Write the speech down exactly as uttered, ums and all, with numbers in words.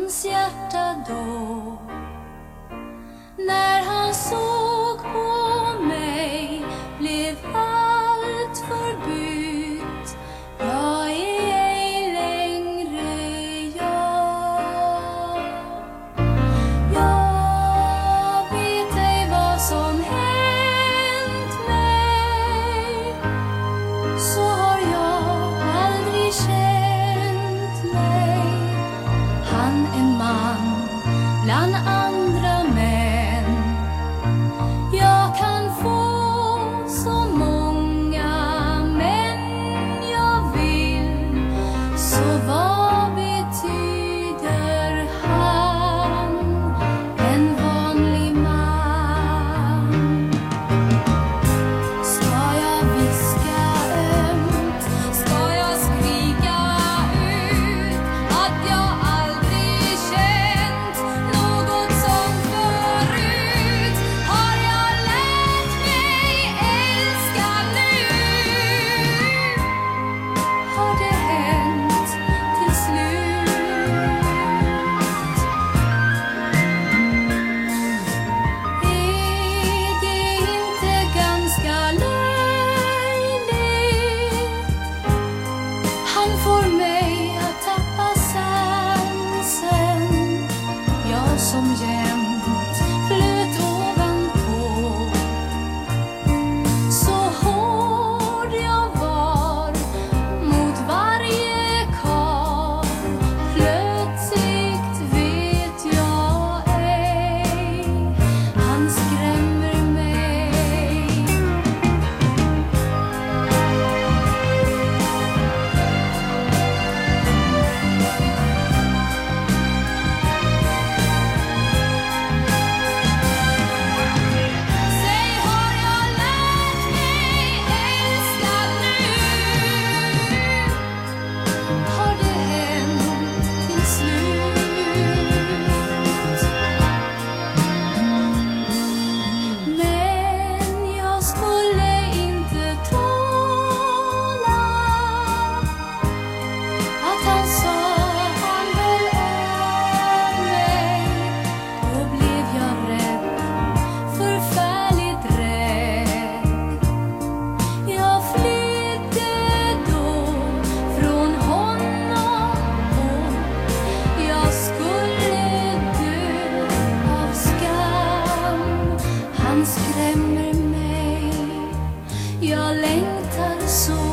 hans hjärta då. När han såg på mig blev allt förbytt. Jag är ej längre jag. Jag vet ej vad som hänt mig. Så har jag aldrig känt mig. Han en man bland andra män. Jag kan få så många män jag vill. Så vad betyder han? En vanlig man. Ska jag viska ömt? Ska jag skrika ut att jag aldrig känt något sånt förut? Har jag lärt mig älska nu? Har det hänt till slut? Är det inte ganska löjligt? Han får mig att tappa sansen. Jag som jämt flöt ovanpå. Så hård jag var mot varje karl. Plötsligt vet jag ej. Han skrämmer mig. Säg, har jag lärt mig älska nu? Har det hänt till slut? Men jag skulle inte tåla att han sa han höll av mig. Då blev jag rädd, förfärligt rädd. Jag flydde då från honom och jag skulle dö av skam. Han skrämmer mig, jag längtar så